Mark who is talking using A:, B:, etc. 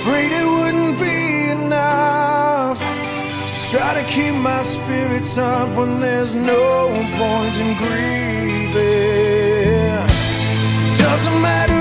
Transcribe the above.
A: afraid it wouldn't be enough. Just try to keep my spirits up when there's no point in grieving. Doesn't matter